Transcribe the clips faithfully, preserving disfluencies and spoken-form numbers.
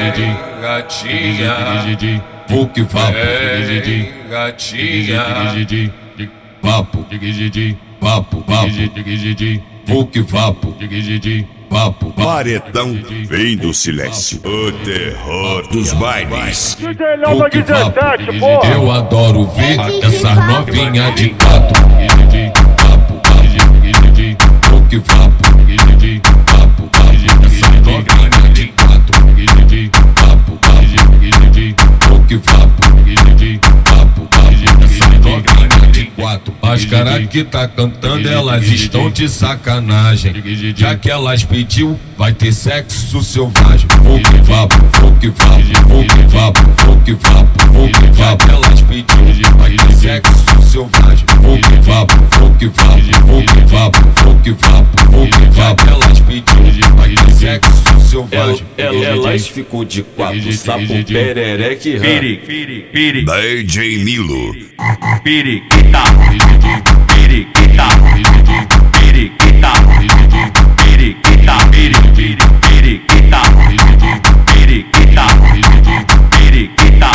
gatinha, Fuque vapo, gatinha, vapo, vapo, vapo, Fuque vapo, vapo, Paredão vem do silêncio, o terror dos bailes. Fuque vapo, eu adoro ver essas novinhas de quatro. Vapo, Fuque vapo, vapo, essas novinhas de quatro. Vapo, Fuque vapo, vapo, essas novinhas de quatro. As caras que tá cantando, elas estão de sacanagem. Já que elas pediu, vai ter sexo selvagem. Fuque vapo, fuque vapo, fuque vapo, fuque vapo, fuque vapo. Elas pediu, vai ter sexo selvagem. Fuque vapo, fuque vapo, fuque vapo, fuque vapo, fuque vapo. Elas pediu, vai ter sexo selvagem. Elas ficou de quatro, sapo, perereque, piri, piri, piri, D J Milo, periquita, periquita, periquita, periquita, periquita, periquita, periquita, periquita,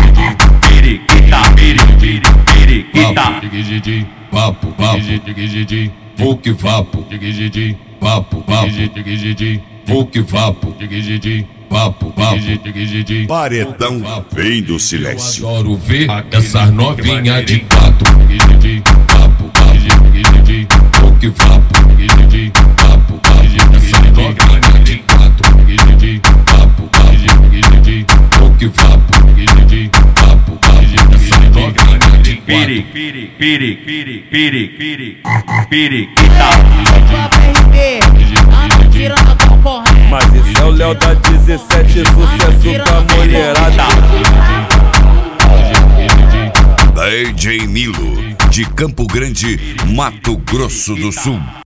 periquita. Vapo, vapo, fuque vapo, vapo, vapo, fuque vapo, vapo, vapo. Paredão vem do silêncio. Eu adoro ver essas novinhas de quatro. Vapo, vapo, fuque vapo, vapo, vapo, essas novinhas de quatro. Vapo, vapo, fuque vapo, vapo, vapo, essas novinhas de quatro. Piri, piri, piri, piri, piri, piri, periquita. Mas esse é o Léo da dezessete, sucesso da mulherada. D J Milo, de Campo Grande, Mato Grosso do Sul.